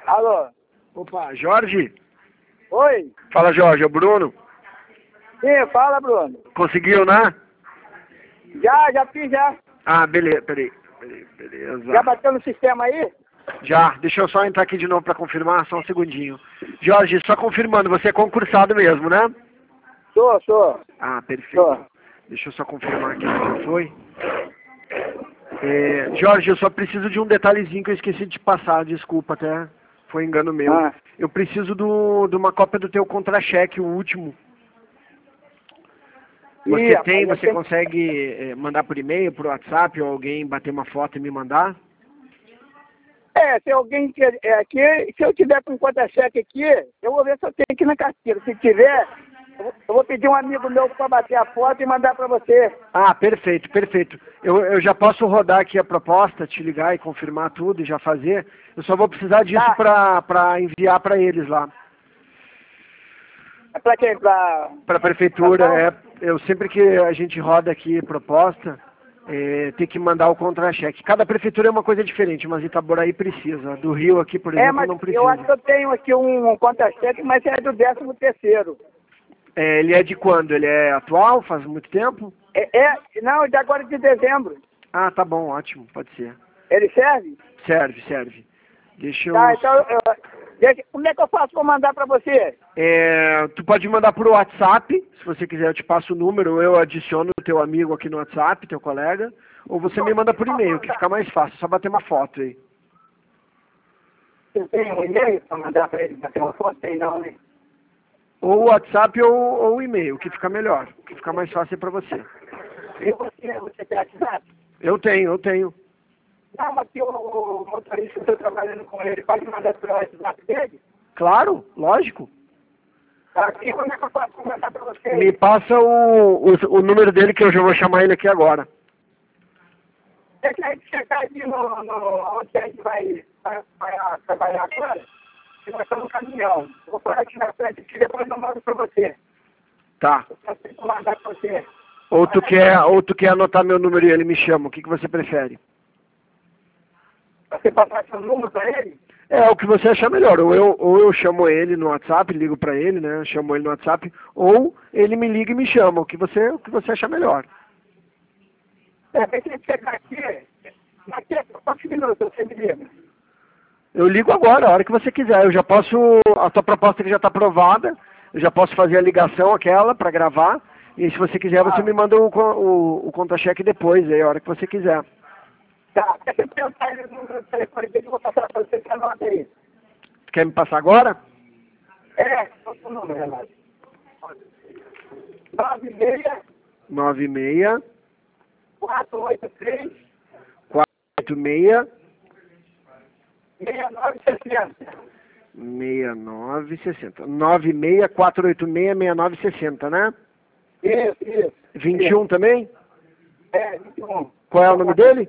Alô? Opa, Jorge? Oi? Fala, Jorge, é o Bruno. Sim, fala, Bruno. Conseguiu, né? Já fiz, já. Ah, beleza, beleza. Já bateu no sistema aí? Já, deixa eu só entrar aqui de novo para confirmar, só um segundinho. Jorge, só confirmando, você é concursado mesmo, né? Sou. Ah, perfeito. Sou. Deixa eu só confirmar aqui se foi. Jorge, eu só preciso de um detalhezinho que eu esqueci de te passar, desculpa, até foi engano meu. Ah. Eu preciso de uma cópia do teu contra-cheque, o último. Você rapaz, você consegue mandar por e-mail, por WhatsApp, ou alguém bater uma foto e me mandar? Se alguém quer aqui, se eu tiver com conta-cheque aqui, eu vou ver se eu tenho aqui na carteira. Se tiver, eu vou pedir um amigo meu para bater a foto e mandar para você. Ah, perfeito. Eu já posso rodar aqui a proposta, te ligar e confirmar tudo e já fazer. Eu só vou precisar disso para enviar para eles lá. É para quem? Para a prefeitura. Eu sempre que a gente roda aqui a proposta, tem que mandar o contra-cheque. Cada prefeitura é uma coisa diferente, mas Itaboraí precisa. Do Rio aqui, por exemplo, Mas não precisa. eu acho que eu tenho aqui um conta-cheque, mas é do 13º. Ele é de quando? Ele é atual? Faz muito tempo? Não, de agora de dezembro. Ah, tá bom, ótimo, pode ser. Ele serve? Serve. Deixa eu... Tá, então, como é que eu faço para mandar para você? Tu pode mandar por WhatsApp, se você quiser eu te passo o número, ou eu adiciono o teu amigo aqui no WhatsApp, teu colega, ou você me manda por e-mail, que fica mais fácil, só bater uma foto aí. Você tem um e-mail para mandar para ele bater uma foto? Tem não, né? Ou WhatsApp ou o e-mail, o que fica melhor, o que fica mais fácil para você. E você tem WhatsApp? Eu tenho. Não, mas se o motorista, eu estou trabalhando com ele, pode mandar para o WhatsApp dele? Claro, lógico. E como é que eu posso conversar para você? Me passa o número dele que eu já vou chamar ele aqui agora. É que a gente chegar ali onde a gente vai trabalhar agora, e nós estamos no caminhão. Vou parar aqui na frente e depois eu mando para você. Tá. Eu tenho que mandar para você. Ou tu quer anotar meu número e ele me chama, o que você prefere? Você passar seu número para ele? É o que você achar melhor. Ou eu chamo ele no WhatsApp, ligo pra ele, né? Chamo ele no WhatsApp, ou ele me liga e me chama, o que você achar melhor. Tem que chegar aqui, daqui a quantos minutos você me liga? Eu ligo agora, a hora que você quiser. Eu já posso, a tua proposta que já está aprovada, eu já posso fazer a ligação aquela para gravar, e se você quiser você me manda o conta-cheque depois, aí a hora que você quiser. Tá, deixa eu pensar no número do telefone dele, eu vou passar para você, que anota aí. Quer me passar agora? Qual é o número, Renato? 96 483 486 6960. 6960. 964866960, né? Isso. 21 também? 21. Qual é o nome dele?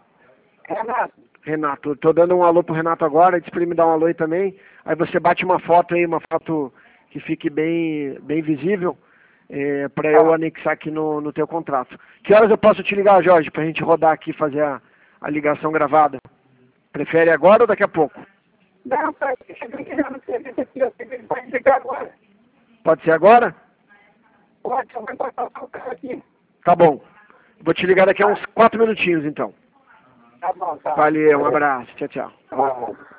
Renato. Tô dando um alô pro Renato agora, diz pra ele me dar um alô aí também. Aí você bate uma foto aí, uma foto que fique bem visível, pra eu anexar aqui no teu contrato. Que horas eu posso te ligar, Jorge, pra gente rodar aqui e fazer a ligação gravada? Prefere agora ou daqui a pouco? Não, pai, chegando aqui no serviço aqui, eu sei que ele pode ligar agora. Pode ser agora? Pode, eu vou passar o carro aqui. Tá bom. Vou te ligar daqui a uns 4 minutinhos, então. Tá bom, tá. Valeu, um abraço. Tchau. Tá.